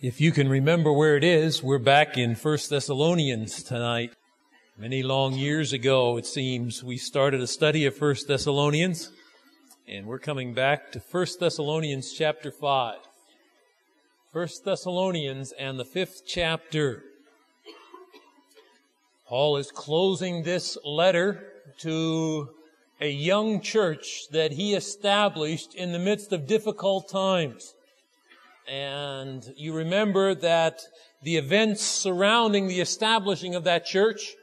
If you can remember where it is, we're back in 1 Thessalonians tonight. Many long years ago, it seems, we started a study of 1 Thessalonians, and we're coming back to 1 Thessalonians chapter 5. 1 Thessalonians and the 5th chapter. Paul is closing this letter to a young church that he established in the midst of difficult times. And you remember that the events surrounding the establishing of that church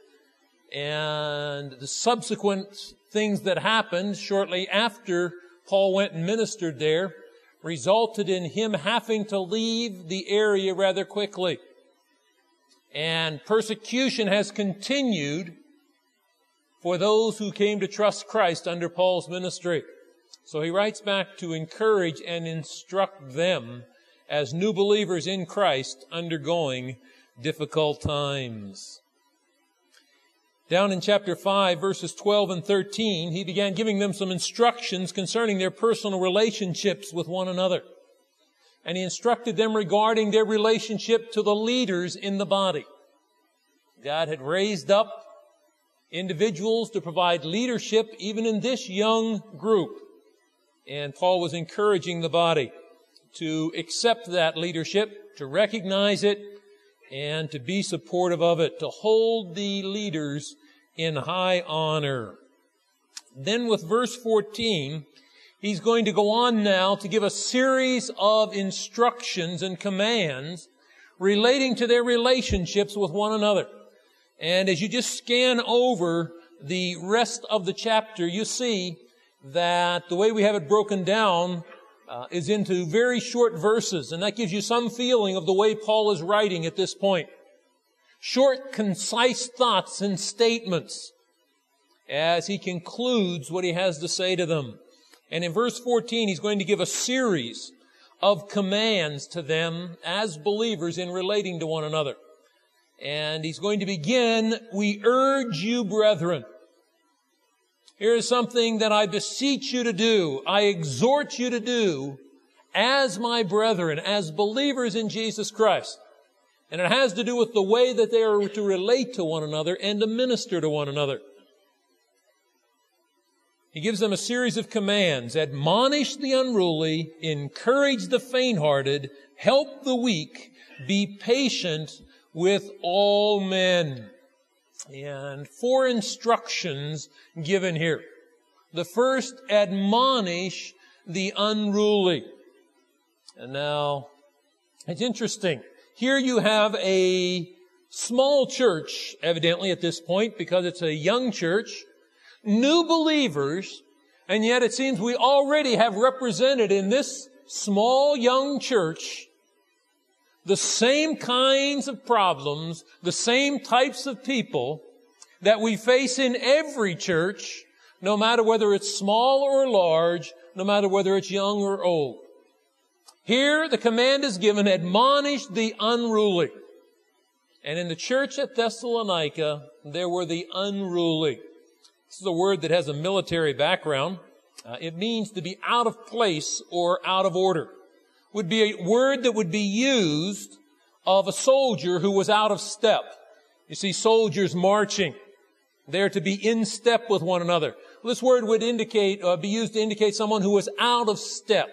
and the subsequent things that happened shortly after Paul went and ministered there resulted in him having to leave the area rather quickly. And persecution has continued for those who came to trust Christ under Paul's ministry. So he writes back to encourage and instruct them as new believers in Christ undergoing difficult times. Down in chapter 5, verses 12 and 13, he began giving them some instructions concerning their personal relationships with one another. And he instructed them regarding their relationship to the leaders in the body. God had raised up individuals to provide leadership even in this young group. And Paul was encouraging the body to accept that leadership, to recognize it, and to be supportive of it, to hold the leaders in high honor. Then with verse 14, he's going to go on now to give a series of instructions and commands relating to their relationships with one another. And as you just scan over the rest of the chapter, you see that the way we have it broken down is into very short verses, and that gives you some feeling of the way Paul is writing at this point. Short, concise thoughts and statements as he concludes what he has to say to them. And in verse 14, he's going to give a series of commands to them as believers in relating to one another. And he's going to begin, "We urge you, brethren." Here is something that I beseech you to do, I exhort you to do as my brethren, as believers in Jesus Christ. And it has to do with the way that they are to relate to one another and to minister to one another. He gives them a series of commands: admonish the unruly, encourage the faint-hearted, help the weak, be patient with all men. And 4 instructions given here. The first, admonish the unruly. And now, it's interesting. Here you have a small church, evidently at this point, because it's a young church, new believers, and yet it seems we already have represented in this small young church the same kinds of problems, the same types of people that we face in every church, no matter whether it's small or large, no matter whether it's young or old. Here, the command is given, admonish the unruly. And in the church at Thessalonica, there were the unruly. This is a word that has a military background. It means to be out of place or out of order. Would be a word that would be used of a soldier who was out of step. You see soldiers marching. They're to be in step with one another. This word would be used to indicate someone who was out of step.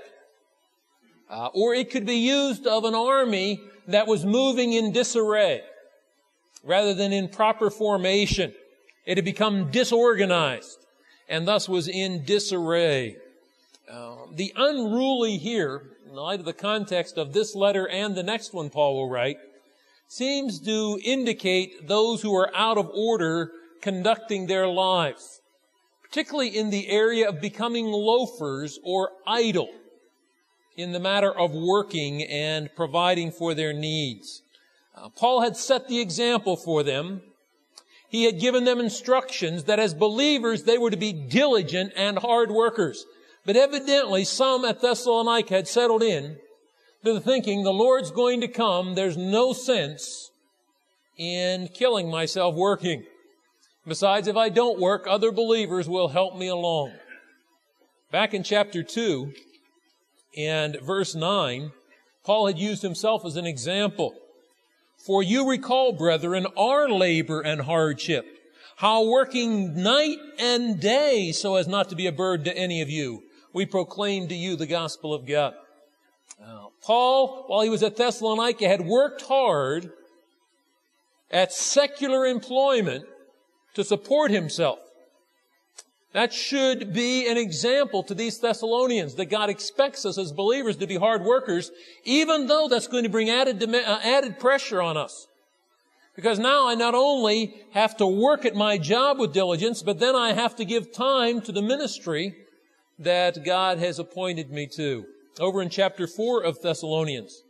Or it could be used of an army that was moving in disarray rather than in proper formation. It had become disorganized and thus was in disarray. The unruly here, in light of the context of this letter and the next one Paul will write, seems to indicate those who are out of order conducting their lives, particularly in the area of becoming loafers or idle in the matter of working and providing for their needs. Paul had set the example for them. He had given them instructions that as believers they were to be diligent and hard workers. But evidently some at Thessalonica had settled in to the thinking, the Lord's going to come, there's no sense in killing myself working. Besides, if I don't work, other believers will help me along. Back in chapter 2 and verse 9, Paul had used himself as an example. For you recall, brethren, our labor and hardship, how working night and day so as not to be a burden to any of you, we proclaim to you the gospel of God. Paul, while he was at Thessalonica, had worked hard at secular employment to support himself. That should be an example to these Thessalonians, that God expects us as believers to be hard workers, even though that's going to bring added pressure on us. Because now I not only have to work at my job with diligence, but then I have to give time to the ministry that God has appointed me to. Over in chapter 4 of Thessalonians,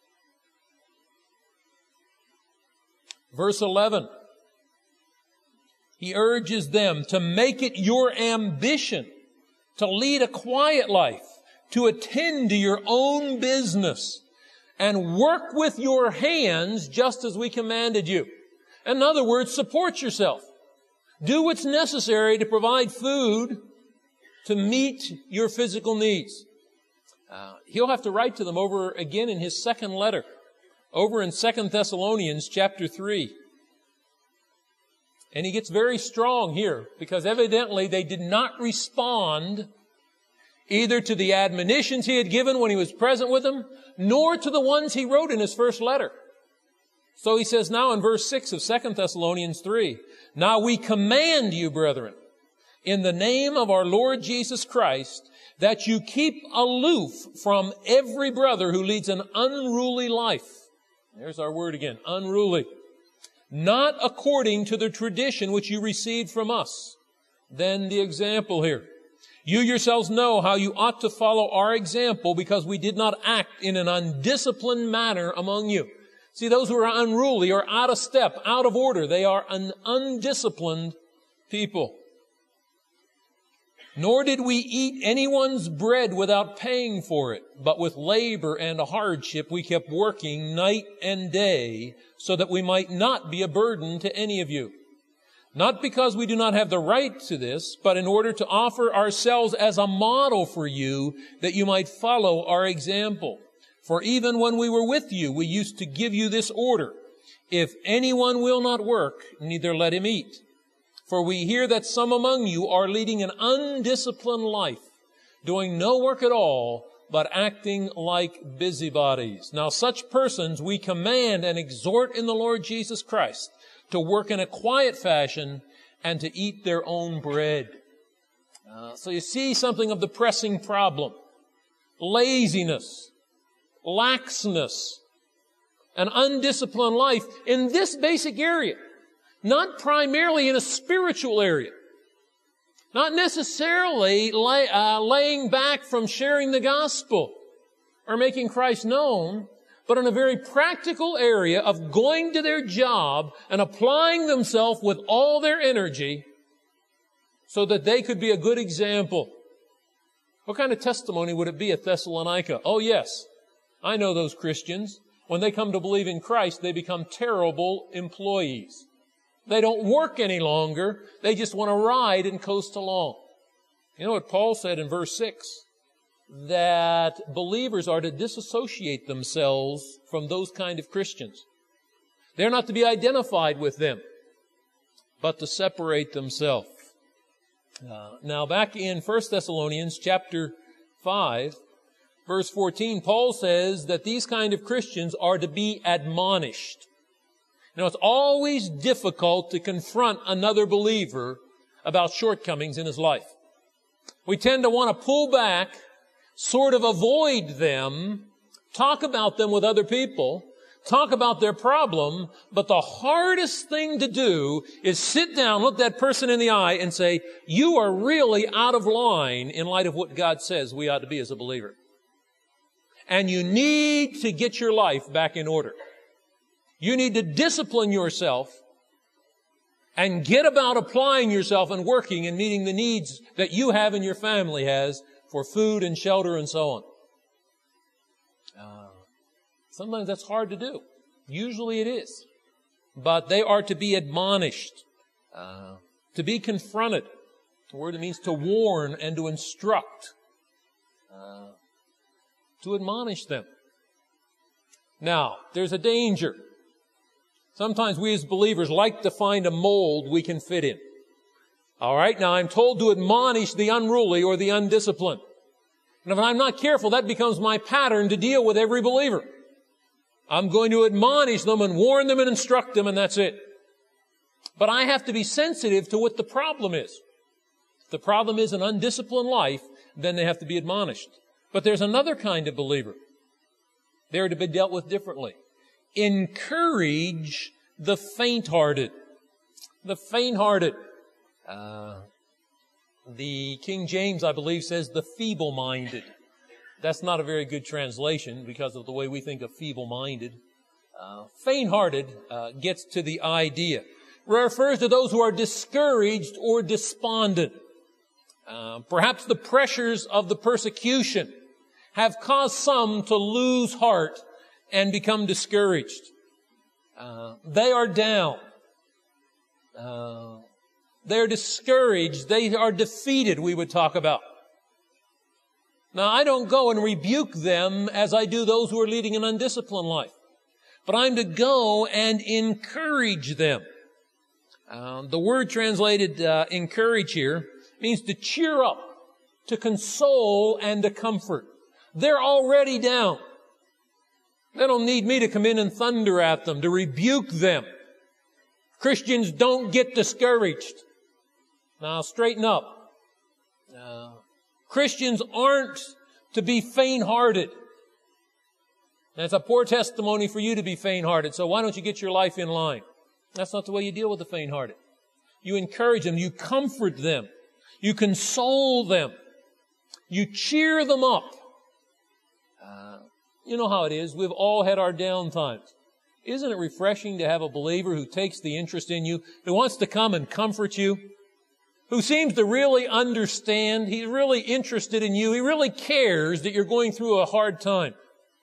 verse 11, he urges them to make it your ambition to lead a quiet life, to attend to your own business, and work with your hands just as we commanded you. In other words, support yourself. Do what's necessary to provide food to meet your physical needs. He'll have to write to them over again in his second letter, over in 2 Thessalonians chapter 3. And he gets very strong here because evidently they did not respond either to the admonitions he had given when he was present with them, nor to the ones he wrote in his first letter. So he says now in verse 6 of 2 Thessalonians 3, now we command you, brethren, in the name of our Lord Jesus Christ, that you keep aloof from every brother who leads an unruly life. There's our word again, unruly. Not according to the tradition which you received from us. Then the example here. You yourselves know how you ought to follow our example because we did not act in an undisciplined manner among you. See, those who are unruly are out of step, out of order. They are an undisciplined people. Nor did we eat anyone's bread without paying for it, but with labor and hardship we kept working night and day so that we might not be a burden to any of you. Not because we do not have the right to this, but in order to offer ourselves as a model for you that you might follow our example. For even when we were with you, we used to give you this order. If anyone will not work, neither let him eat. For we hear that some among you are leading an undisciplined life, doing no work at all, but acting like busybodies. Now such persons we command and exhort in the Lord Jesus Christ to work in a quiet fashion and to eat their own bread. So you see something of the pressing problem. Laziness, laxness, an undisciplined life in this basic area. Not primarily in a spiritual area. Not necessarily laying back from sharing the gospel or making Christ known, but in a very practical area of going to their job and applying themselves with all their energy so that they could be a good example. What kind of testimony would it be at Thessalonica? Oh yes, I know those Christians. When they come to believe in Christ, they become terrible employees. They don't work any longer. They just want to ride and coast along. You know what Paul said in verse 6? That believers are to disassociate themselves from those kind of Christians. They're not to be identified with them, but to separate themselves. Now back in 1 Thessalonians chapter 5, verse 14, Paul says that these kind of Christians are to be admonished. Now, it's always difficult to confront another believer about shortcomings in his life. We tend to want to pull back, sort of avoid them, talk about them with other people, talk about their problem, but the hardest thing to do is sit down, look that person in the eye, and say, you are really out of line in light of what God says we ought to be as a believer. And you need to get your life back in order. You need to discipline yourself and get about applying yourself and working and meeting the needs that you have and your family has for food and shelter and so on. Sometimes that's hard to do. Usually it is. But they are to be admonished, to be confronted. The word it means to warn and to instruct, to admonish them. Now, there's a danger. Sometimes we as believers like to find a mold we can fit in. All right, now I'm told to admonish the unruly or the undisciplined. And if I'm not careful, that becomes my pattern to deal with every believer. I'm going to admonish them and warn them and instruct them, and that's it. But I have to be sensitive to what the problem is. If the problem is an undisciplined life, then they have to be admonished. But there's another kind of believer. They're to be dealt with differently. Encourage the faint-hearted. The faint-hearted. The King James, I believe, says the feeble-minded. That's not a very good translation because of the way we think of feeble-minded. Faint-hearted gets to the idea. Refers to those who are discouraged or despondent. Perhaps the pressures of the persecution have caused some to lose heart and become discouraged. They are down. They're discouraged. They are defeated, we would talk about. Now, I don't go and rebuke them as I do those who are leading an undisciplined life. But I'm to go and encourage them. The word translated encourage here means to cheer up, to console, and to comfort. They're already down. They don't need me to come in and thunder at them, to rebuke them. Christians don't get discouraged. Now, straighten up. Christians aren't to be faint-hearted. That's a poor testimony for you to be faint-hearted, so why don't you get your life in line? That's not the way you deal with the faint-hearted. You encourage them. You comfort them. You console them. You cheer them up. You know how it is. We've all had our down times. Isn't it refreshing to have a believer who takes the interest in you, who wants to come and comfort you, who seems to really understand, he's really interested in you, he really cares that you're going through a hard time.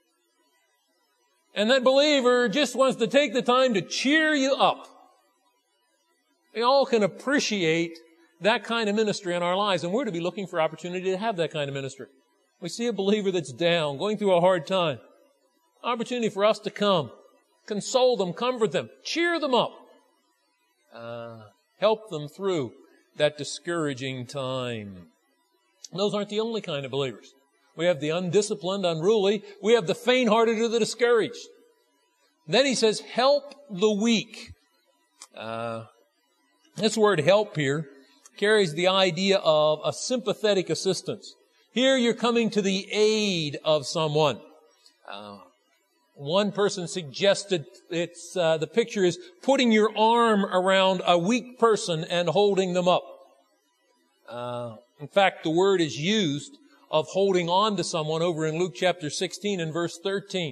And that believer just wants to take the time to cheer you up. We all can appreciate that kind of ministry in our lives, and we're to be looking for opportunity to have that kind of ministry. We see a believer that's down, going through a hard time. Opportunity for us to come, console them, comfort them, cheer them up, help them through that discouraging time. And those aren't the only kind of believers. We have the undisciplined, unruly. We have the faint-hearted or the discouraged. Then he says, help the weak. This word help here carries the idea of a sympathetic assistance. Here you're coming to the aid of someone. One person suggested the picture is putting your arm around a weak person and holding them up. In fact, the word is used of holding on to someone over in Luke chapter 16 and verse 13.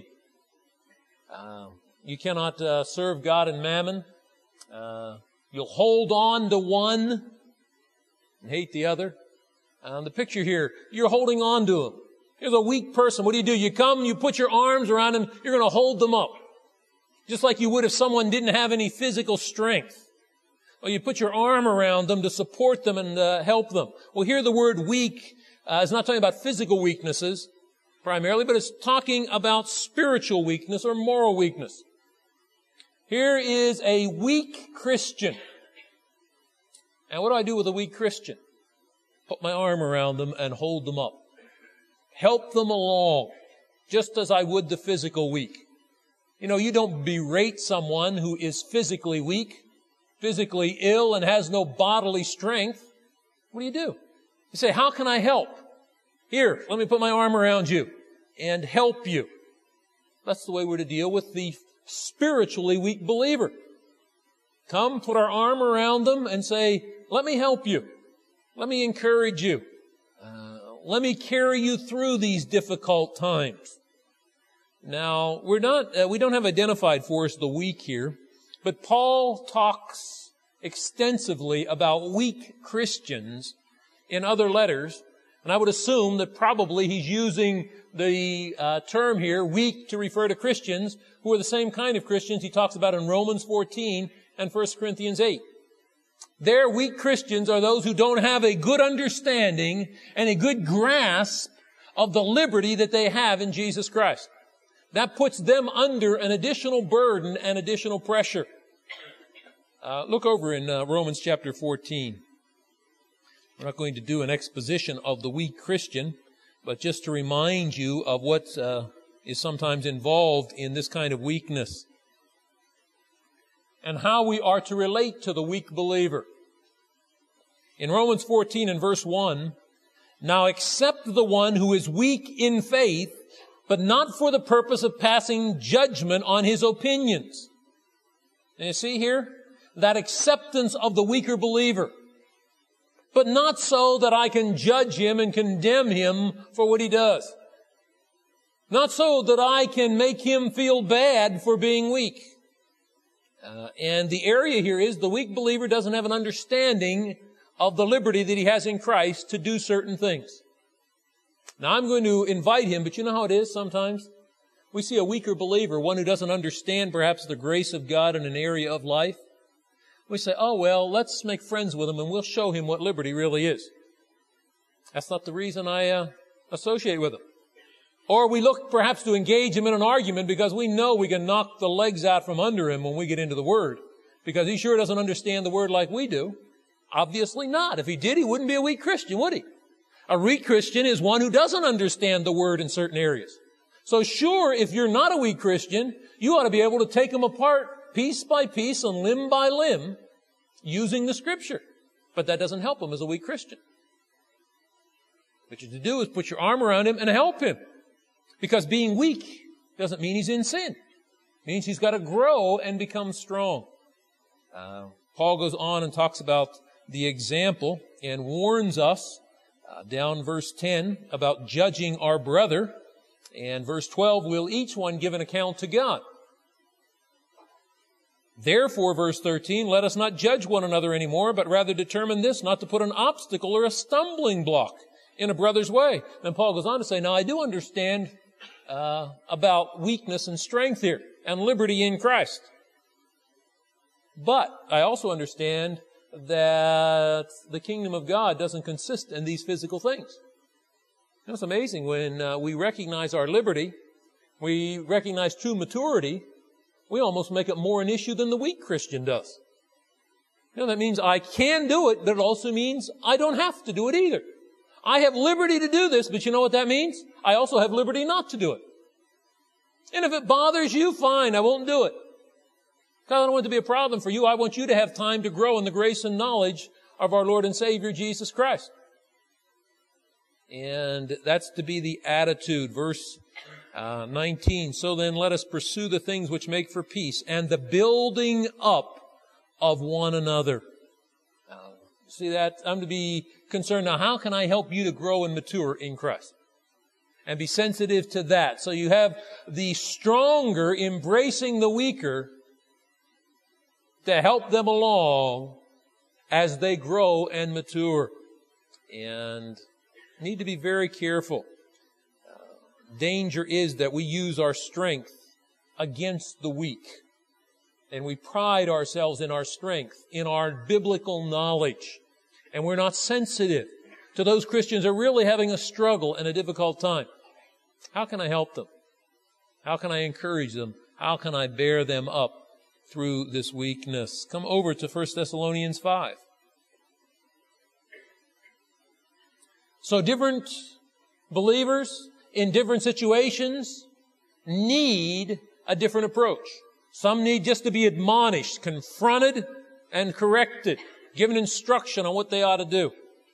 You cannot serve God and mammon. You'll hold on to one and hate the other. The picture here, you're holding on to him. Here's a weak person. What do? You come, you put your arms around him, you're going to hold them up. Just like you would if someone didn't have any physical strength. Well, you put your arm around them to support them and help them. Well, here the word weak is not talking about physical weaknesses primarily, but it's talking about spiritual weakness or moral weakness. Here is a weak Christian. And what do I do with a weak Christian? Put my arm around them and hold them up. Help them along, just as I would the physical weak. You know, you don't berate someone who is physically weak, physically ill, and has no bodily strength. What do? You say, how can I help? Here, let me put my arm around you and help you. That's the way we're to deal with the spiritually weak believer. Come, put our arm around them and say, let me help you. Let me encourage you. Let me carry you through these difficult times. Now, we don't have identified for us the weak here, but Paul talks extensively about weak Christians in other letters, and I would assume that probably he's using the term here, weak, to refer to Christians who are the same kind of Christians he talks about in Romans 14 and 1 Corinthians 8. Their weak Christians are those who don't have a good understanding and a good grasp of the liberty that they have in Jesus Christ. that puts them under an additional burden and additional pressure. Look over in Romans chapter 14. We're not going to do an exposition of the weak Christian, but just to remind you of what is sometimes involved in this kind of weakness and how we are to relate to the weak believer. In Romans 14 and verse 1, now accept the one who is weak in faith, but not for the purpose of passing judgment on his opinions. And you see here? That acceptance of the weaker believer. But not so that I can judge him and condemn him for what he does. Not so that I can make him feel bad for being weak. And the area here is the weak believer doesn't have an understanding of the liberty that he has in Christ to do certain things. Now I'm going to invite him, but you know how it is sometimes? We see a weaker believer, one who doesn't understand perhaps the grace of God in an area of life. We say, oh well, let's make friends with him and we'll show him what liberty really is. That's not the reason I associate with him. Or we look perhaps to engage him in an argument because we know we can knock the legs out from under him when we get into the Word. Because he sure doesn't understand the Word like we do. Obviously not. If he did, he wouldn't be a weak Christian, would he? A weak Christian is one who doesn't understand the Word in certain areas. So sure, if you're not a weak Christian, you ought to be able to take him apart piece by piece and limb by limb using the Scripture. But that doesn't help him as a weak Christian. What you have to do is put your arm around him and help him. Because being weak doesn't mean he's in sin. It means he's got to grow and become strong. Paul goes on and talks about the example and warns us down verse 10 about judging our brother. And verse 12, we'll each one give an account to God. Therefore, verse 13, let us not judge one another anymore, but rather determine this, not to put an obstacle or a stumbling block in a brother's way. Then Paul goes on to say, now I do understand about weakness and strength here and liberty in Christ. But I also understand that the kingdom of God doesn't consist in these physical things. You know, it's amazing when we recognize our liberty, we recognize true maturity, we almost make it more an issue than the weak Christian does. You know, that means I can do it, but it also means I don't have to do it either. I have liberty to do this, but you know what that means? I also have liberty not to do it. And if it bothers you, fine, I won't do it. Because I don't want it to be a problem for you. I want you to have time to grow in the grace and knowledge of our Lord and Savior, Jesus Christ. And that's to be the attitude. Verse 19, so then let us pursue the things which make for peace and the building up of one another. See that? I'm to be concerned now, how can I help you to grow and mature in Christ? And be sensitive to that. So you have the stronger embracing the weaker to help them along as they grow and mature. And need to be very careful. Danger is that we use our strength against the weak. And we pride ourselves in our strength, in our biblical knowledge. And we're not sensitive to those Christians who are really having a struggle and a difficult time. How can I help them? How can I encourage them? How can I bear them up through this weakness? Come over to 1 Thessalonians 5. So different believers in different situations need a different approach. Some need just to be admonished, confronted, and corrected, given instruction on what they ought to do.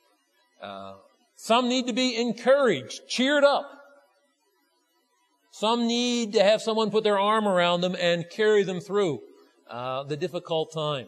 Some need to be encouraged, cheered up. Some need to have someone put their arm around them and carry them through the difficult time.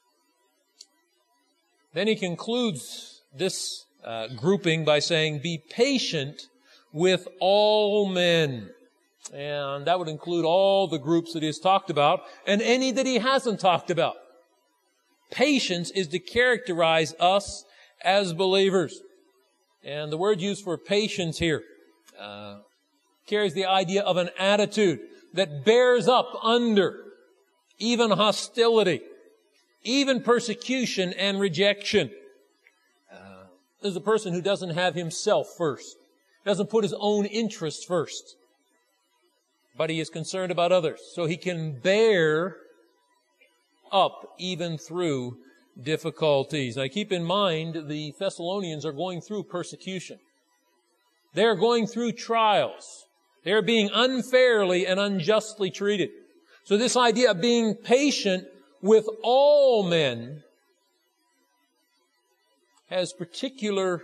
Then he concludes this grouping by saying, be patient with all men. And that would include all the groups that he has talked about and any that he hasn't talked about. Patience is to characterize us as believers. And the word used for patience here carries the idea of an attitude that bears up under even hostility, even persecution and rejection. There's a person who doesn't have himself first, doesn't put his own interests first. but he is concerned about others. So he can bear up even through difficulties. Now keep in mind, the Thessalonians are going through persecution. They're going through trials. They're being unfairly and unjustly treated. So this idea of being patient with all men has particular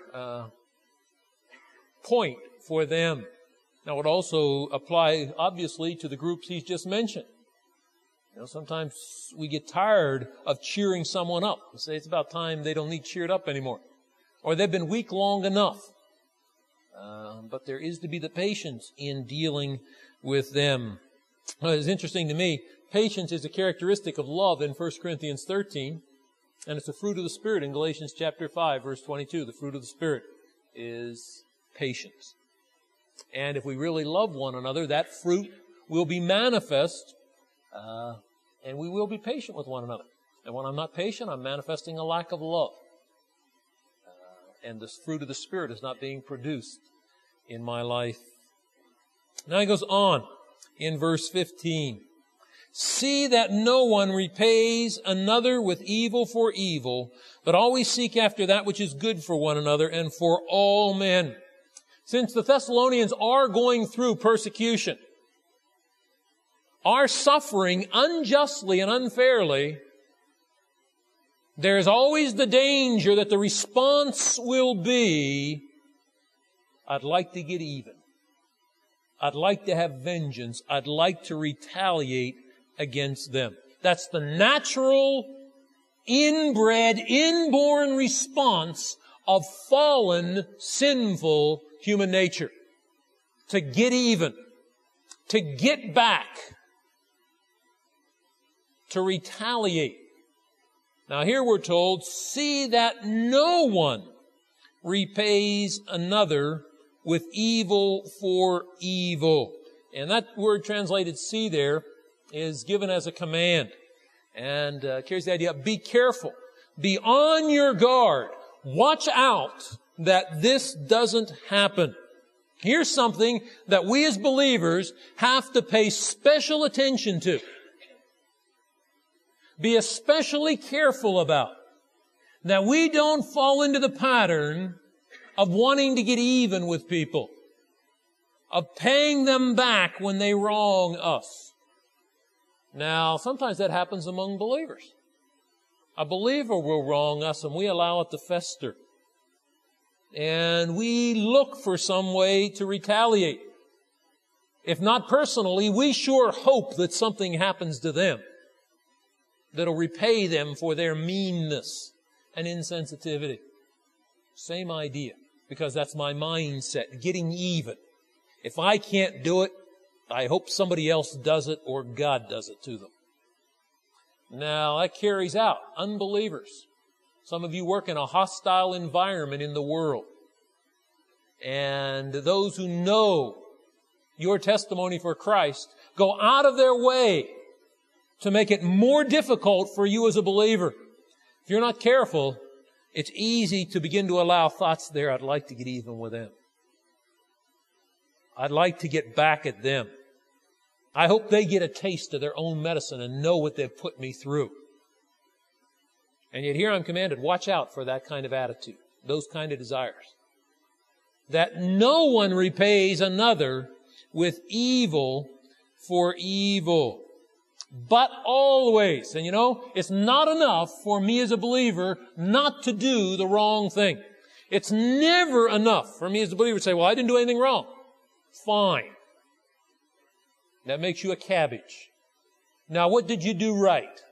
point for them. Now, it would also apply, obviously, to the groups he's just mentioned. You know, sometimes we get tired of cheering someone up. We say it's about time they don't need cheered up anymore. Or they've been weak long enough. But there is to be the patience in dealing with them. Well, it's interesting to me, patience is a characteristic of love in 1 Corinthians 13, and it's a fruit of the Spirit in Galatians chapter 5, verse 22. The fruit of the Spirit is patience. And if we really love one another, that fruit will be manifest, and we will be patient with one another. And when I'm not patient, I'm manifesting a lack of love. And this fruit of the Spirit is not being produced in my life. Now he goes on in verse 15. See that no one repays another with evil for evil, but always seek after that which is good for one another and for all men. Since the Thessalonians are going through persecution, are suffering unjustly and unfairly, there's always the danger that the response will be, I'd like to get even. I'd like to have vengeance. I'd like to retaliate against them. That's the natural, inbred, inborn response of fallen, sinful human nature. To get even. To get back. To retaliate. Now here we're told, see that no one repays another with evil for evil. And that word translated see there is given as a command. And carries the idea, be careful. Be on your guard. Watch out that this doesn't happen. Here's something that we as believers have to pay special attention to. Be especially careful about. That we don't fall into the pattern of wanting to get even with people. Of paying them back when they wrong us. Now, sometimes that happens among believers. A believer will wrong us and we allow it to fester. And we look for some way to retaliate. If not personally, we sure hope that something happens to them that'll repay them for their meanness and insensitivity. Same idea, because that's my mindset, getting even. If I can't do it, I hope somebody else does it or God does it to them. Now, that carries out unbelievers. Some of you work in a hostile environment in the world. And those who know your testimony for Christ go out of their way to make it more difficult for you as a believer. If you're not careful, it's easy to begin to allow thoughts there, I'd like to get even with them. I'd like to get back at them. I hope they get a taste of their own medicine and know what they've put me through. And yet here I'm commanded, watch out for that kind of attitude, those kind of desires. That no one repays another with evil for evil. But always, and you know, it's not enough for me as a believer not to do the wrong thing. It's never enough for me as a believer to say, well, I didn't do anything wrong. Fine. That makes you a cabbage. Now, what did you do right?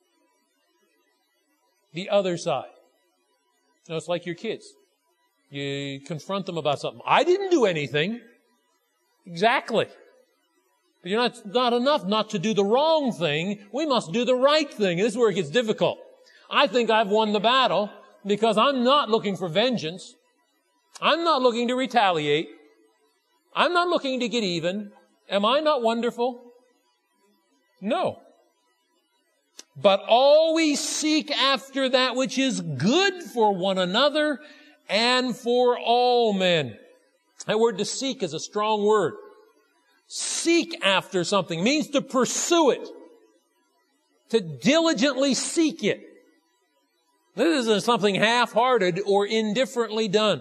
The other side. You know, it's like your kids. You confront them about something. I didn't do anything. Exactly. But you're not enough not to do the wrong thing. We must do the right thing. This is where it gets difficult. I think I've won the battle because I'm not looking for vengeance. I'm not looking to retaliate. I'm not looking to get even. Am I not wonderful? No. But always seek after that which is good for one another and for all men. That word to seek is a strong word. seek after something. It means to pursue it. To diligently seek it. This isn't something half-hearted or indifferently done.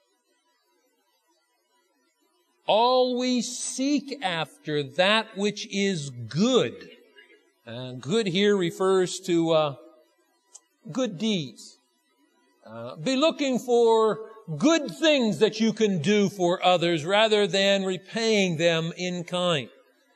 Always seek after that which is good. Good here refers to good deeds. Be looking for good things that you can do for others rather than repaying them in kind.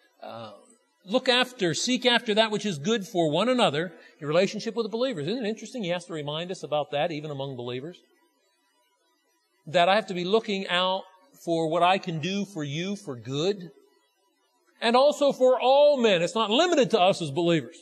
Seek after that which is good for one another, your relationship with the believers. Isn't it interesting? He has to remind us about that, even among believers. That I have to be looking out for what I can do for you for good. And also for all men. It's not limited to us as believers.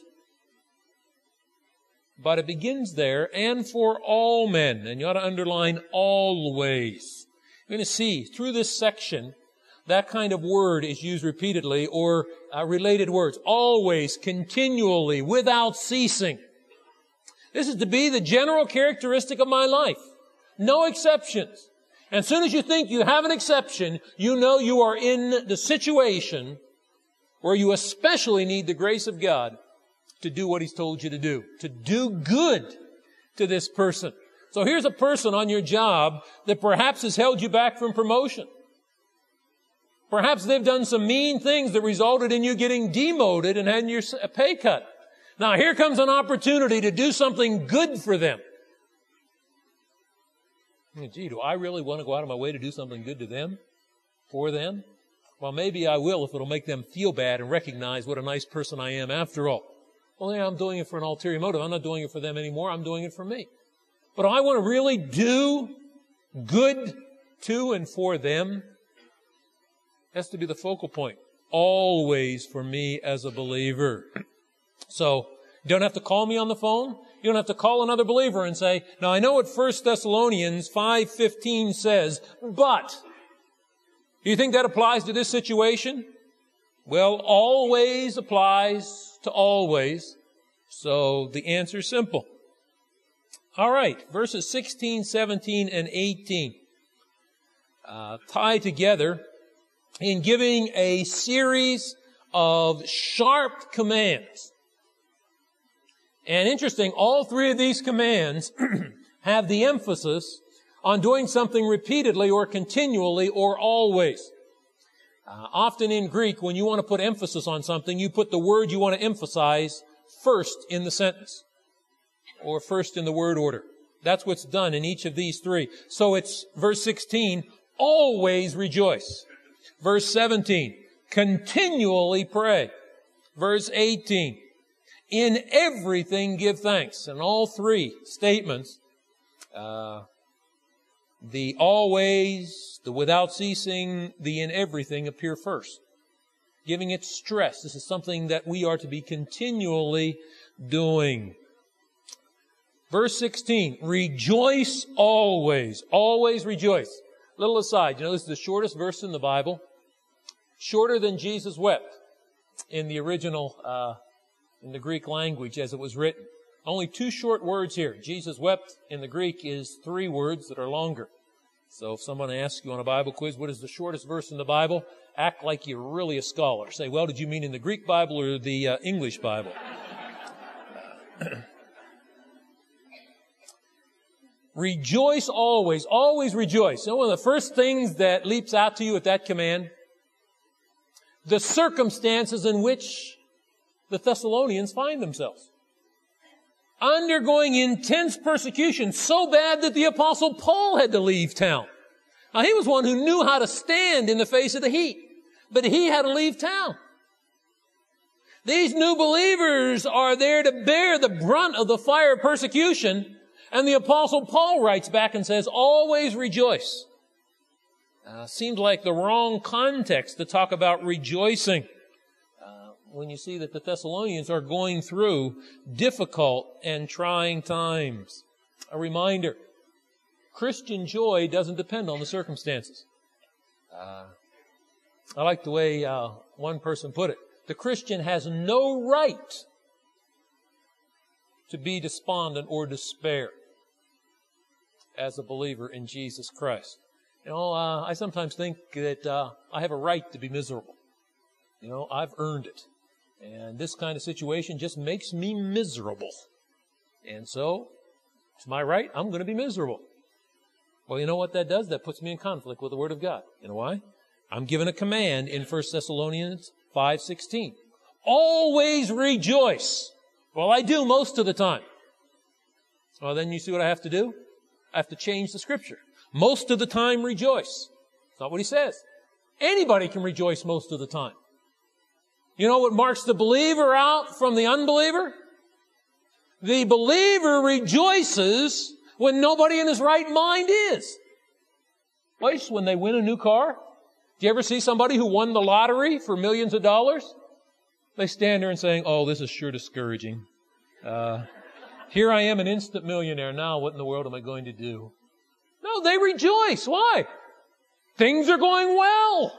But it begins there, and for all men. And you ought to underline always. You're going to see through this section, that kind of word is used repeatedly, or related words. Always, continually, without ceasing. This is to be the general characteristic of my life. No exceptions. And as soon as you think you have an exception, you know you are in the situation where you especially need the grace of God to do what He's told you to do. To do good to this person. So here's a person on your job that perhaps has held you back from promotion. Perhaps they've done some mean things that resulted in you getting demoted and having your pay cut. Now here comes an opportunity to do something good for them. Gee, do I really want to go out of my way to do something good to them? For them? Well, maybe I will if it'll make them feel bad and recognize what a nice person I am after all. Well, yeah, I'm doing it for an ulterior motive. I'm not doing it for them anymore. I'm doing it for me. But I want to really do good to and for them. Has to be the focal point. Always for me as a believer. So, you don't have to call me on the phone. You don't have to call another believer and say, now I know what 1 Thessalonians 5:15 says, but do you think that applies to this situation? Well, always applies to always. So the answer is simple. All right, verses 16, 17, and 18 tie together in giving a series of sharp commands. And interesting, all three of these commands have the emphasis on doing something repeatedly or continually or always. Often in Greek, when you want to put emphasis on something, you put the word you want to emphasize first in the sentence or first in the word order. That's what's done in each of these three. So it's verse 16, always rejoice. Verse 17, continually pray. Verse 18, in everything give thanks. And all three statements, the always, the without ceasing, the in everything appear first. Giving it stress. This is something that we are to be continually doing. Verse 16, rejoice always. Always rejoice. Little aside, you know this is the shortest verse in the Bible. Shorter than Jesus wept in the original, in the Greek language as it was written. Only two short words here. Jesus wept in the Greek is 3 words that are longer. So if someone asks you on a Bible quiz, what is the shortest verse in the Bible? Act like you're really a scholar. Say, well, did you mean in the Greek Bible or the English Bible? Rejoice always. Always rejoice. You know, one of the first things that leaps out to you at that command? The circumstances in which the Thessalonians find themselves. Undergoing intense persecution, so bad that the Apostle Paul had to leave town. Now, he was one who knew how to stand in the face of the heat, but he had to leave town. These new believers are there to bear the brunt of the fire of persecution, and the Apostle Paul writes back and says, always rejoice. Seems like the wrong context to talk about rejoicing. When you see that the Thessalonians are going through difficult and trying times. A reminder, Christian joy doesn't depend on the circumstances. I like the way one person put it. The Christian has no right to be despondent or despair as a believer in Jesus Christ. You know, I sometimes think that I have a right to be miserable. I've earned it. And this kind of situation just makes me miserable. And so, it's my right, I'm going to be miserable. Well, you know what that does? That puts me in conflict with the Word of God. You know why? I'm given a command in 1 Thessalonians 5:16. Always rejoice. Well, I do most of the time. Well, then you see what I have to do? I have to change the Scripture. Most of the time, rejoice. That's not what he says. Anybody can rejoice most of the time. You know what marks the believer out from the unbeliever? The believer rejoices when nobody in his right mind is. Like when they win a new car. Do you ever see somebody who won the lottery for millions of dollars? They stand there and saying, oh, this is sure discouraging. Here I am, an instant millionaire. Now what in the world am I going to do? No, they rejoice. Why? Things are going well.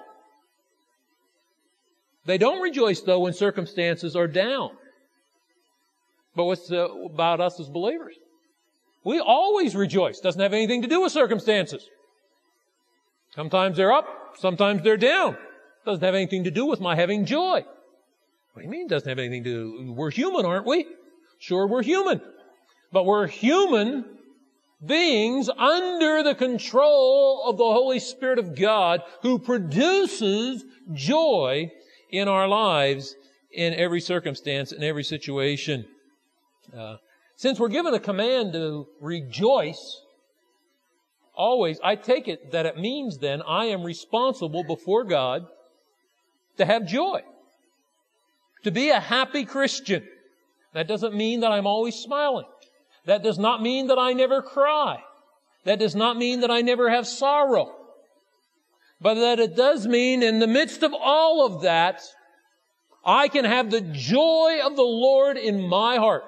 They don't rejoice, though, when circumstances are down. But what's about us as believers? We always rejoice. Doesn't have anything to do with circumstances. Sometimes they're up, sometimes they're down. Doesn't have anything to do with my having joy. What do you mean doesn't have anything to do? We're human, aren't we? Sure, we're human. But we're human beings under the control of the Holy Spirit of God who produces joy in our lives in every circumstance, in every situation. Since we're given a command to rejoice always, I take it that it means then I am responsible before God to have joy, to be a happy Christian. That doesn't mean that I'm always smiling. That does not mean that I never cry. That does not mean that I never have sorrow. But that it does mean in the midst of all of that, I can have the joy of the Lord in my heart.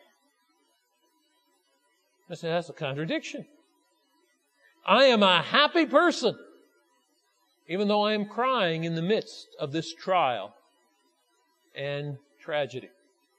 I say, that's a contradiction. I am a happy person, even though I am crying in the midst of this trial and tragedy.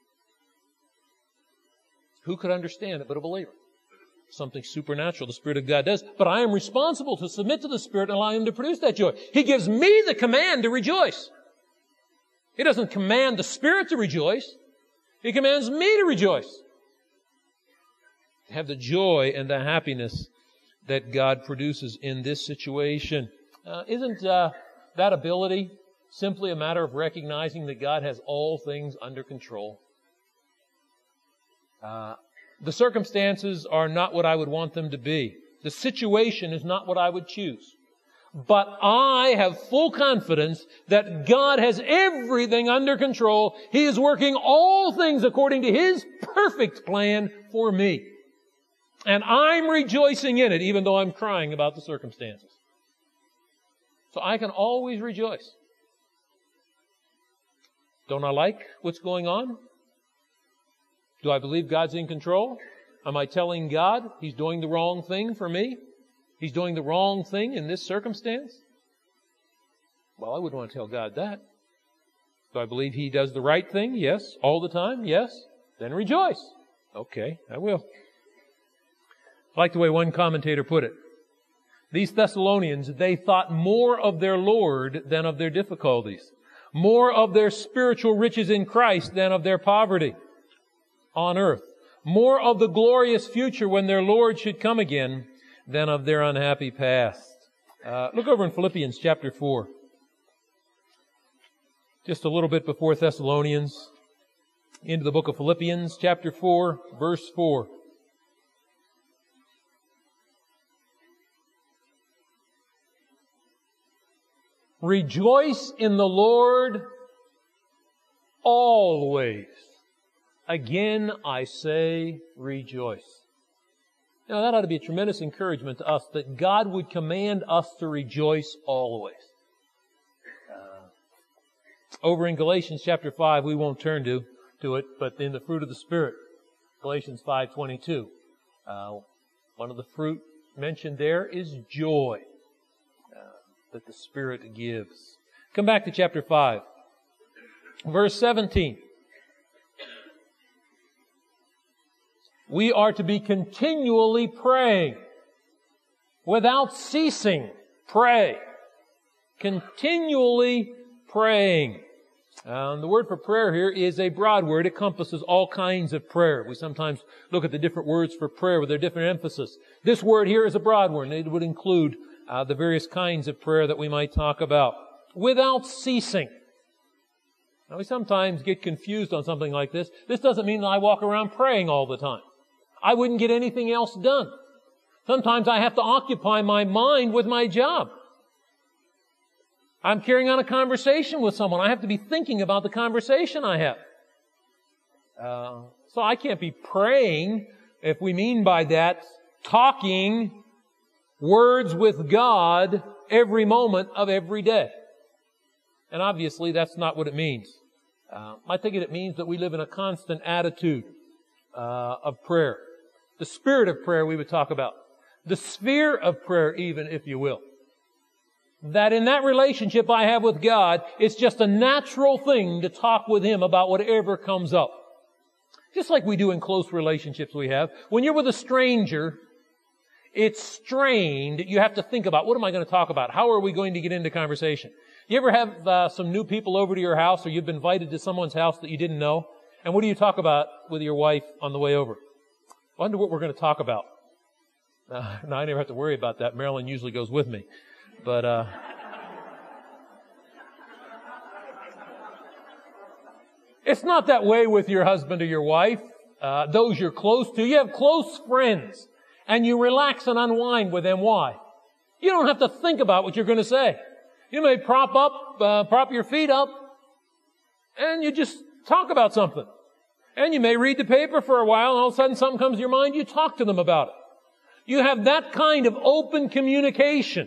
Who could understand it but a believer? Something supernatural the Spirit of God does. But I am responsible to submit to the Spirit and allow Him to produce that joy. He gives me the command to rejoice. He doesn't command the Spirit to rejoice. He commands me to rejoice. To have the joy and the happiness that God produces in this situation. Isn't that ability simply a matter of recognizing that God has all things under control? The circumstances are not what I would want them to be. The situation is not what I would choose. But I have full confidence that God has everything under control. He is working all things according to His perfect plan for me. And I'm rejoicing in it, even though I'm crying about the circumstances. So I can always rejoice. Don't I like what's going on? Do I believe God's in control? Am I telling God He's doing the wrong thing for me? He's doing the wrong thing in this circumstance? Well, I wouldn't want to tell God that. Do I believe He does the right thing? Yes. All the time? Yes. Then rejoice. Okay, I will. I like the way one commentator put it. These Thessalonians, they thought more of their Lord than of their difficulties. More of their spiritual riches in Christ than of their poverty on earth. More of the glorious future when their Lord should come again than of their unhappy past. Look over in Philippians chapter 4. Just a little bit before Thessalonians. Into the book of Philippians chapter 4, verse 4. Rejoice in the Lord always. Again, I say, rejoice. Now, that ought to be a tremendous encouragement to us that God would command us to rejoice always. Over in Galatians chapter 5, we won't turn to it, but in the fruit of the Spirit, Galatians 5:22. One of the fruit mentioned there is joy that the Spirit gives. Come back to chapter 5, verse 17. We are to be continually praying. Without ceasing, pray. Continually praying. The word for prayer here is a broad word. It encompasses all kinds of prayer. We sometimes look at the different words for prayer with their different emphasis. This word here is a broad word, and it would include the various kinds of prayer that we might talk about. Without ceasing. Now, we sometimes get confused on something like this. This doesn't mean that I walk around praying all the time. I wouldn't get anything else done. Sometimes I have to occupy my mind with my job. I'm carrying on a conversation with someone. I have to be thinking about the conversation I have. So I can't be praying, if we mean by that, talking words with God every moment of every day. And obviously that's not what it means. I think it means that we live in a constant attitude of prayer. The spirit of prayer we would talk about. The sphere of prayer even, if you will. That in that relationship I have with God, it's just a natural thing to talk with Him about whatever comes up. Just like we do in close relationships we have. When you're with a stranger, it's strained. You have to think about, what am I going to talk about? How are we going to get into conversation? You ever have some new people over to your house, or you've been invited to someone's house that you didn't know? And what do you talk about with your wife on the way over? I wonder what we're going to talk about. No, I never have to worry about that. Marilyn usually goes with me. But, it's not that way with your husband or your wife, those you're close to. You have close friends, and you relax and unwind with them. Why? You don't have to think about what you're going to say. You may prop your feet up, and you just talk about something. And you may read the paper for a while, and all of a sudden something comes to your mind, you talk to them about it. You have that kind of open communication.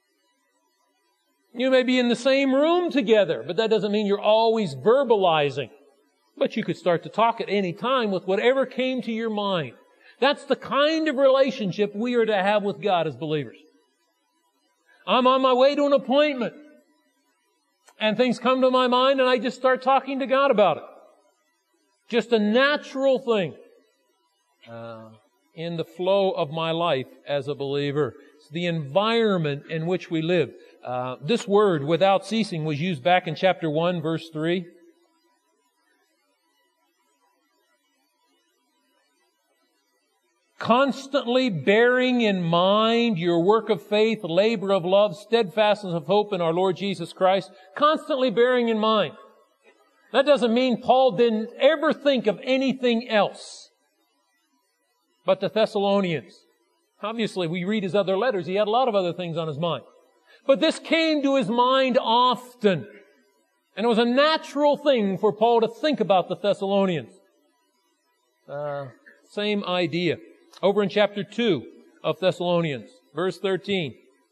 You may be in the same room together, but that doesn't mean you're always verbalizing. But you could start to talk at any time with whatever came to your mind. That's the kind of relationship we are to have with God as believers. I'm on my way to an appointment, and things come to my mind, and I just start talking to God about it. Just a natural thing in the flow of my life as a believer. It's the environment in which we live. This word, without ceasing, was used back in chapter 1, verse 3. Constantly bearing in mind your work of faith, labor of love, steadfastness of hope in our Lord Jesus Christ. Constantly bearing in mind. That doesn't mean Paul didn't ever think of anything else but the Thessalonians. Obviously, we read his other letters. He had a lot of other things on his mind. But this came to his mind often. And it was a natural thing for Paul to think about the Thessalonians. Same idea. Over in chapter 2 of Thessalonians, verse 13.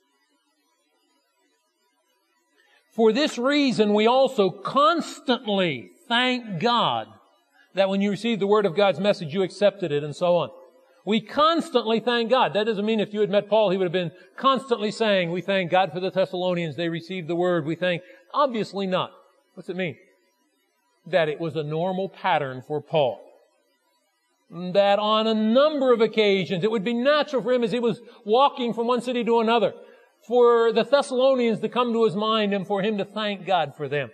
For this reason we also constantly thank God that when you received the word of God's message, you accepted it, and so on. We constantly thank God. That doesn't mean if you had met Paul, he would have been constantly saying, we thank God for the Thessalonians, they received the word, we thank. Obviously not. What's it mean? That it was a normal pattern for Paul. That on a number of occasions, it would be natural for him as he was walking from one city to another, for the Thessalonians to come to his mind and for him to thank God for them.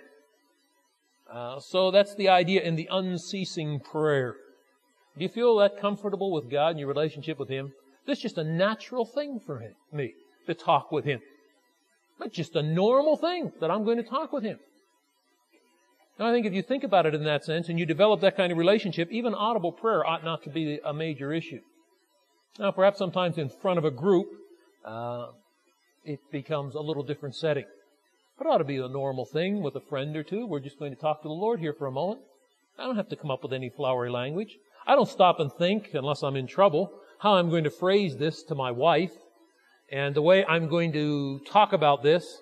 So that's the idea in the unceasing prayer. Do you feel that comfortable with God and your relationship with Him? This is just a natural thing for me to talk with Him. It's just a normal thing that I'm going to talk with Him. Now, I think if you think about it in that sense and you develop that kind of relationship, even audible prayer ought not to be a major issue. Now, perhaps sometimes in front of a group, it becomes a little different setting. But it ought to be a normal thing with a friend or two. We're just going to talk to the Lord here for a moment. I don't have to come up with any flowery language. I don't stop and think, unless I'm in trouble, how I'm going to phrase this to my wife and the way I'm going to talk about this.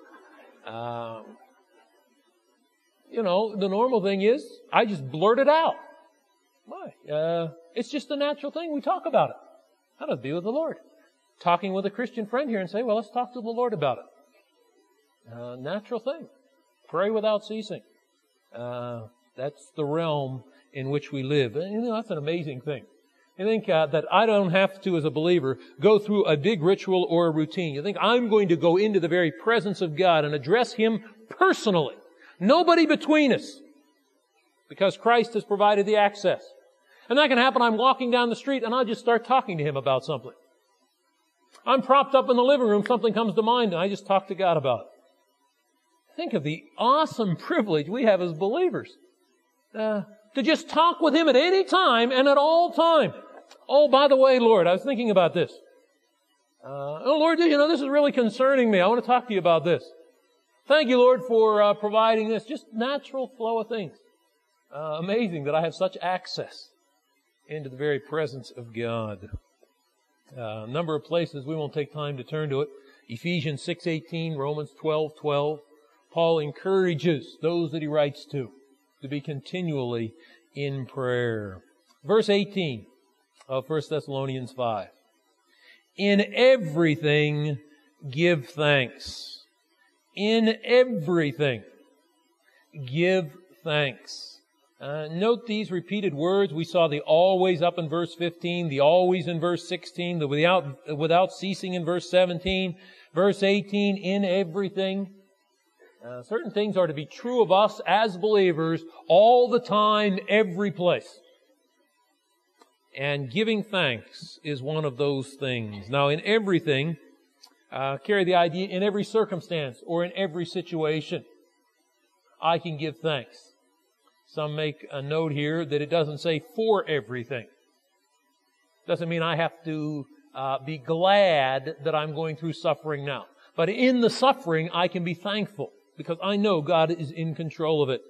The normal thing is I just blurt it out. Why? It's just a natural thing. We talk about it. How to be with the Lord. Talking with a Christian friend here and say, well, let's talk to the Lord about it. Natural thing. Pray without ceasing. That's the realm in which we live. And, that's an amazing thing. You think that I don't have to, as a believer, go through a big ritual or a routine. You think I'm going to go into the very presence of God and address Him personally. Nobody between us. because Christ has provided the access. And that can happen. I'm walking down the street and I'll just start talking to Him about something. I'm propped up in the living room, something comes to mind, and I just talk to God about it. Think of the awesome privilege we have as believers. To just talk with Him at any time and at all time. Oh, by the way, Lord, I was thinking about this. Lord, this is really concerning me. I want to talk to you about this. Thank you, Lord, for providing this. Just natural flow of things. Amazing that I have such access into the very presence of God. A number of places, we won't take time to turn to it. Ephesians 6:18, Romans 12:12. Paul encourages those that he writes to be continually in prayer. Verse 18 of 1 Thessalonians 5. In everything give thanks. In everything give thanks. Note these repeated words. We saw the always up in verse 15, the always in verse 16, the without ceasing in verse 17, verse 18, in everything. Certain things are to be true of us as believers all the time, every place. And giving thanks is one of those things. Now, in everything, carry the idea in every circumstance or in every situation, I can give thanks. Some make a note here that it doesn't say for everything. Doesn't mean I have to be glad that I'm going through suffering now. But in the suffering, I can be thankful because I know God is in control of it.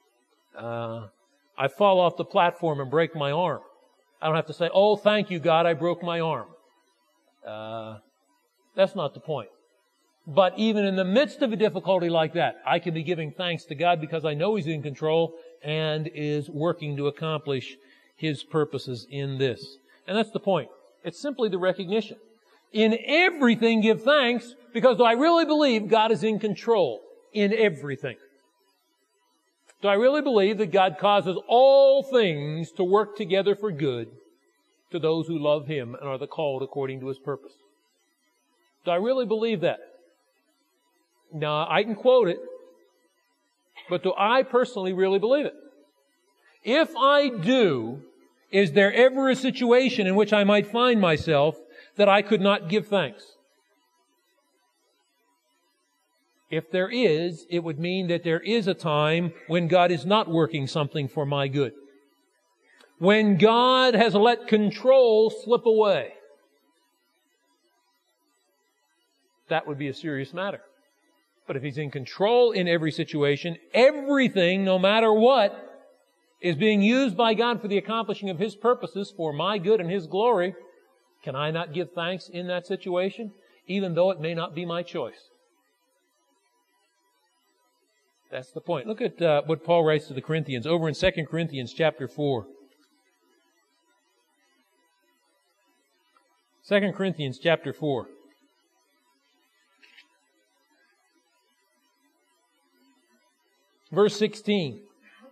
I fall off the platform and break my arm. I don't have to say, oh, thank you, God, I broke my arm. That's not the point. But even in the midst of a difficulty like that, I can be giving thanks to God because I know He's in control and is working to accomplish His purposes in this. And that's the point. It's simply the recognition. In everything give thanks because I really believe God is in control in everything. Do I really believe that God causes all things to work together for good to those who love Him and are the called according to His purpose? Do I really believe that? Now, I can quote it, but do I personally really believe it? If I do, is there ever a situation in which I might find myself that I could not give thanks? If there is, it would mean that there is a time when God is not working something for my good. When God has let control slip away. That would be a serious matter. But if He's in control in every situation, everything, no matter what, is being used by God for the accomplishing of His purposes for my good and His glory, can I not give thanks in that situation, even though it may not be my choice? That's the point. Look at what Paul writes to the Corinthians over in 2 Corinthians chapter 4. 2 Corinthians chapter 4. Verse 16.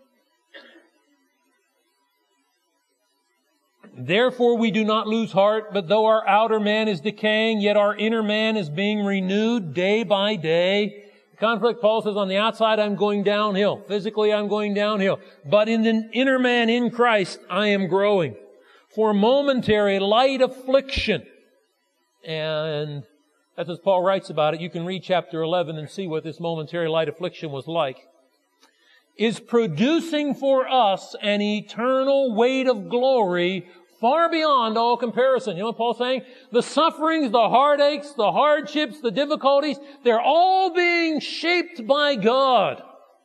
Therefore we do not lose heart, but though our outer man is decaying, yet our inner man is being renewed day by day. Conflict, Paul says, on the outside I'm going downhill. Physically I'm going downhill. But in the inner man in Christ I am growing. For momentary light affliction. And that's as Paul writes about it. You can read chapter 11 and see what this momentary light affliction was like. Is producing for us an eternal weight of glory far beyond all comparison. You know what Paul's saying? The sufferings, the heartaches, the hardships, the difficulties, they're all being shaped by God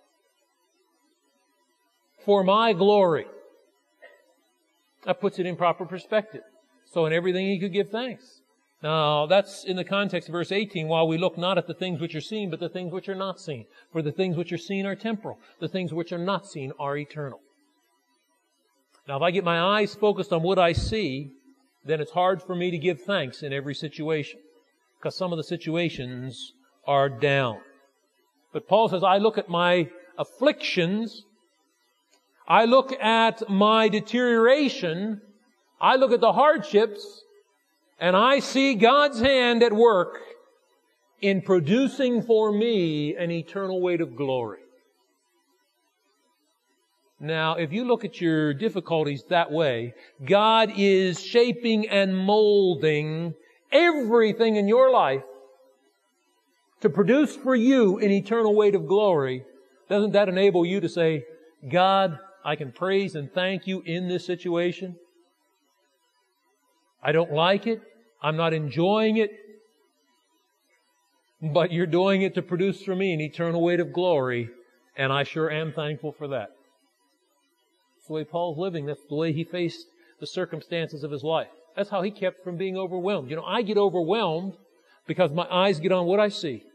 for my glory. That puts it in proper perspective. So in everything He could give thanks. Now, that's in the context of verse 18, while we look not at the things which are seen, but the things which are not seen. For the things which are seen are temporal. The things which are not seen are eternal. Now, if I get my eyes focused on what I see, then it's hard for me to give thanks in every situation, because some of the situations are down. But Paul says, I look at my afflictions, I look at my deterioration, I look at the hardships, and I see God's hand at work in producing for me an eternal weight of glory. Now, if you look at your difficulties that way, God is shaping and molding everything in your life to produce for you an eternal weight of glory. Doesn't that enable you to say, God, I can praise and thank you in this situation? I don't like it. I'm not enjoying it. But you're doing it to produce for me an eternal weight of glory, and I sure am thankful for that. That's the way Paul's living. That's the way he faced the circumstances of his life. That's how he kept from being overwhelmed. You know, I get overwhelmed because my eyes get on what I see.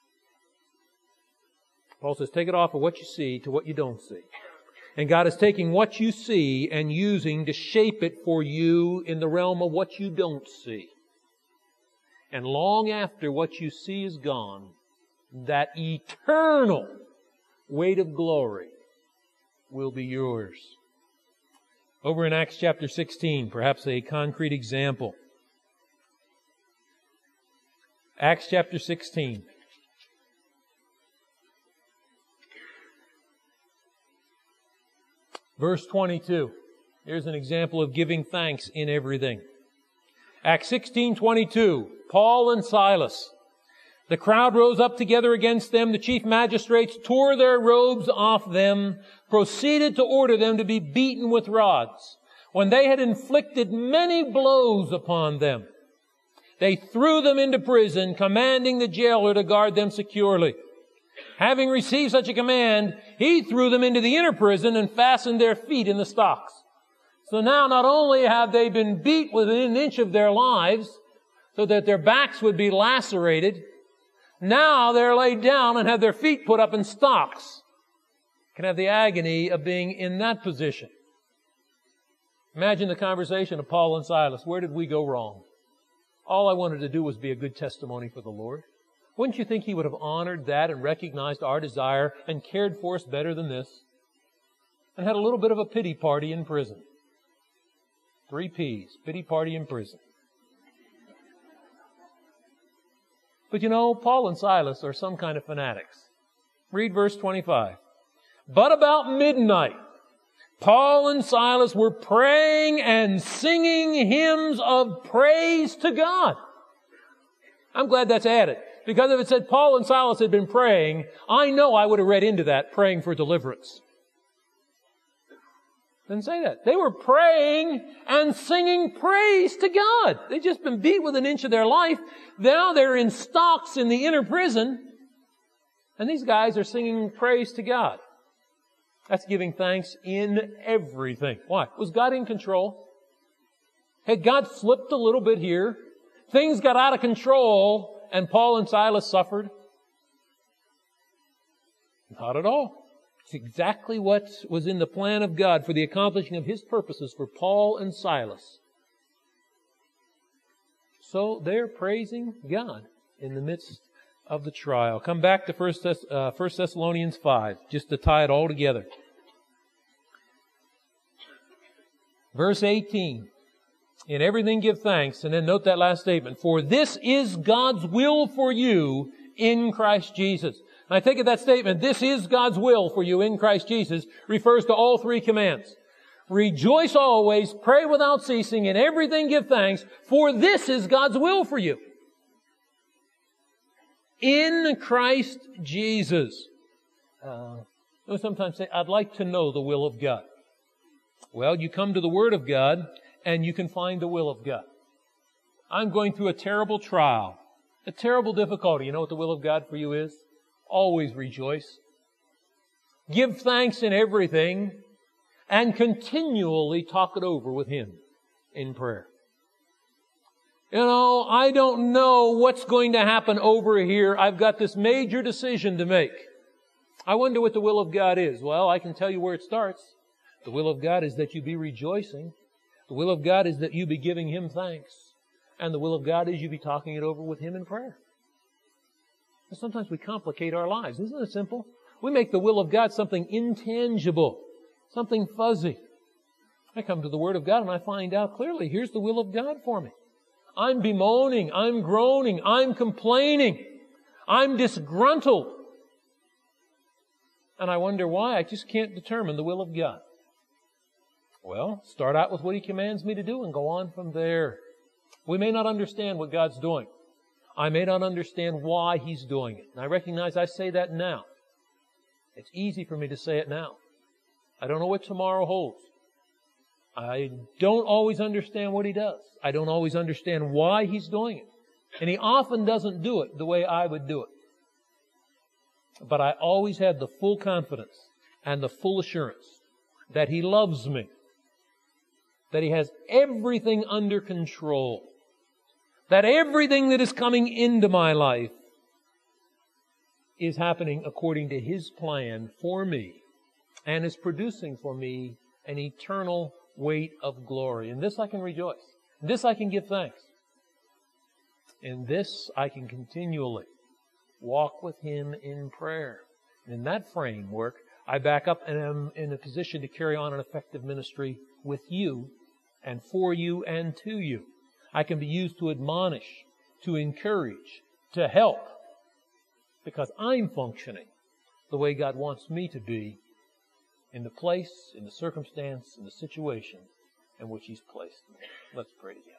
Paul says, take it off of what you see to what you don't see. And God is taking what you see and using to shape it for you in the realm of what you don't see. And long after what you see is gone, that eternal weight of glory will be yours. Over in Acts chapter 16, perhaps a concrete example. Acts chapter 16. Verse 22. Here's an example of giving thanks in everything. Acts 16:22. Paul and Silas. The crowd rose up together against them. The chief magistrates tore their robes off them, proceeded to order them to be beaten with rods. When they had inflicted many blows upon them, they threw them into prison, commanding the jailer to guard them securely. Having received such a command, he threw them into the inner prison and fastened their feet in the stocks. So now not only have they been beat within an inch of their lives, so that their backs would be lacerated, now they're laid down and have their feet put up in stocks. Can have the agony of being in that position. Imagine the conversation of Paul and Silas. Where did we go wrong? All I wanted to do was be a good testimony for the Lord. Wouldn't you think He would have honored that and recognized our desire and cared for us better than this? And had a little bit of a pity party in prison. 3 P's. Pity party in prison. But you know, Paul and Silas are some kind of fanatics. Read verse 25. But about midnight, Paul and Silas were praying and singing hymns of praise to God. I'm glad that's added. Because if it said Paul and Silas had been praying, I know I would have read into that praying for deliverance. Didn't say that. They were praying and singing praise to God. They'd just been beat with an inch of their life. Now they're in stocks in the inner prison. And these guys are singing praise to God. That's giving thanks in everything. Why? Was God in control? Had God slipped a little bit here? Things got out of control and Paul and Silas suffered? Not at all. It's exactly what was in the plan of God for the accomplishing of His purposes for Paul and Silas. So they're praising God in the midst of the trial. Come back to 1 Thessalonians 5, just to tie it all together. Verse 18. In everything give thanks, and then note that last statement. For this is God's will for you in Christ Jesus. And I take it that statement, this is God's will for you in Christ Jesus, refers to all 3 commands. Rejoice always, pray without ceasing, in everything give thanks, for this is God's will for you. In Christ Jesus. I sometimes say, I'd like to know the will of God. Well, you come to the Word of God, and you can find the will of God. I'm going through a terrible trial, a terrible difficulty. You know what the will of God for you is? Always rejoice. Give thanks in everything, and continually talk it over with Him in prayer. You know, I don't know what's going to happen over here. I've got this major decision to make. I wonder what the will of God is. Well, I can tell you where it starts. The will of God is that you be rejoicing. The will of God is that you be giving Him thanks. And the will of God is you be talking it over with Him in prayer. And sometimes we complicate our lives. Isn't it simple? We make the will of God something intangible, something fuzzy. I come to the Word of God and I find out clearly, here's the will of God for me. I'm bemoaning, I'm groaning, I'm complaining, I'm disgruntled. And I wonder why I just can't determine the will of God. Well, start out with what He commands me to do and go on from there. We may not understand what God's doing. I may not understand why He's doing it. And I recognize I say that now. It's easy for me to say it now. I don't know what tomorrow holds. I don't always understand what He does. I don't always understand why He's doing it. And He often doesn't do it the way I would do it. But I always have the full confidence and the full assurance that He loves me, that He has everything under control, that everything that is coming into my life is happening according to His plan for me and is producing for me an eternal weight of glory. In this I can rejoice. In this I can give thanks. In this I can continually walk with Him in prayer. And in that framework, I back up and am in a position to carry on an effective ministry with you and for you and to you. I can be used to admonish, to encourage, to help, because I'm functioning the way God wants me to be in the place, in the circumstance, in the situation in which He's placed me. Let's pray together.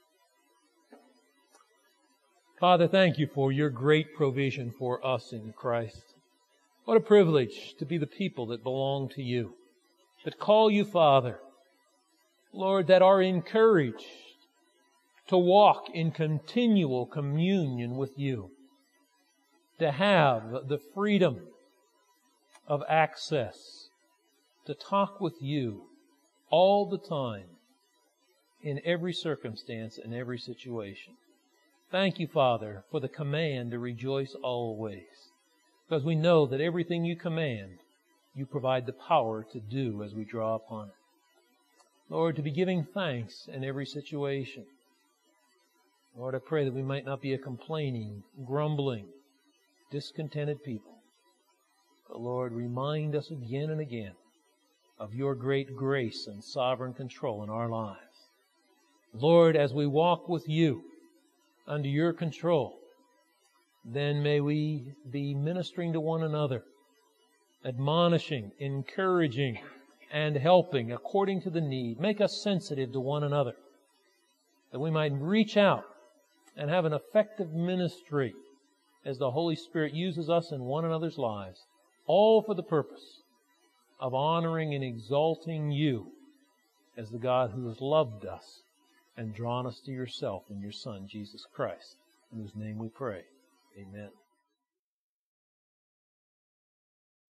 Father, thank You for Your great provision for us in Christ. What a privilege to be the people that belong to You, that call You Father. Lord, that are encouraged to walk in continual communion with You, to have the freedom of access, to talk with You all the time, in every circumstance and every situation. Thank You, Father, for the command to rejoice always, because we know that everything You command, You provide the power to do as we draw upon it. Lord, to be giving thanks in every situation. Lord, I pray that we might not be a complaining, grumbling, discontented people. But Lord, remind us again and again of Your great grace and sovereign control in our lives. Lord, as we walk with You under Your control, then may we be ministering to one another, admonishing, encouraging, and helping according to the need. Make us sensitive to one another, that we might reach out and have an effective ministry as the Holy Spirit uses us in one another's lives, all for the purpose of honoring and exalting You as the God who has loved us and drawn us to Yourself in Your Son, Jesus Christ, in whose name we pray. Amen.